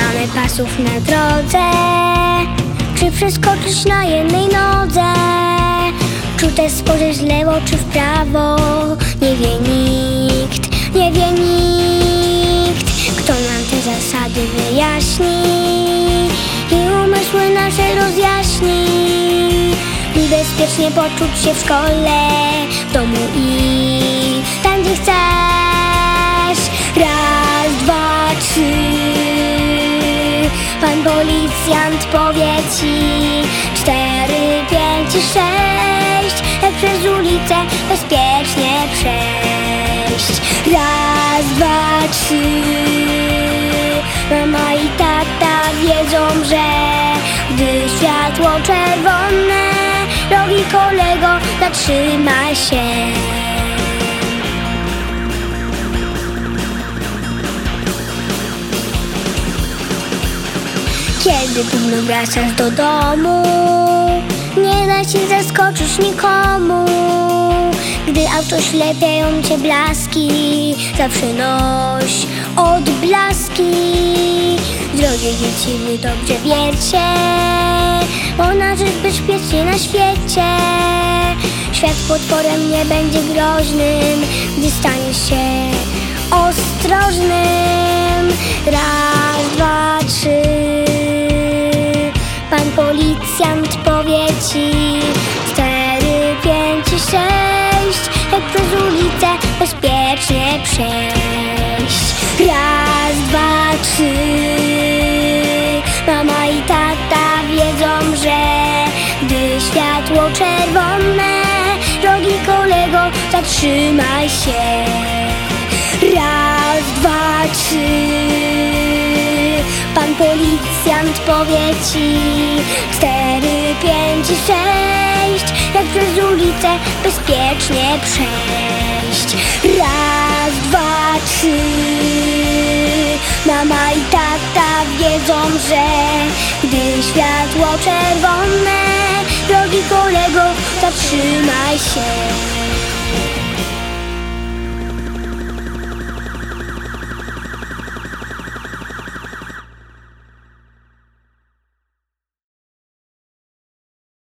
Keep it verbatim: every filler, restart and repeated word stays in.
zmianę pasów na drodze, czy przeskoczyć na jednej nodze. Czy też spojrzeć w lewo, czy w prawo, nie wie nikt, nie wie nikt. Kto nam te zasady wyjaśni i umysły nasze rozjaśni, by bezpiecznie poczuć się w szkole, w domu i tam, gdzie chcesz. Raz, dwa, trzy, pan policjant powie ci. Cztery, pięć i sześć, jak przez ulicę bezpiecznie przejść. Raz, dwa, trzy, mama i tata wiedzą, że gdy światło czerwone, drogi kolego, zatrzymaj się. Kiedy późno wracasz do domu, nie da się zaskoczyć nikomu. Gdy auto ślepiają cię blaski, zawsze noś odblaski. Drogie dzieci, wy dobrze wiecie, można żyć bezpiecznie na świecie. Świat potworem nie będzie groźnym, gdy staniesz się ostrożnym. Raz, dwa, trzy, pan policjant powie ci. Cztery, pięć i sześć, jak przez ulicę bezpiecznie przejść. Raz, dwa, trzy, mama i tata wiedzą, że gdy światło czerwone, drogi kolego, zatrzymaj się. Raz, dwa, trzy, pan policjant powie ci. Cztery, pięć i sześć, jak przez ulicę bezpiecznie przejść. Raz, dwa, trzy, mama i tata wiedzą, że gdy światło czerwone, drogi kolego, zatrzymaj się.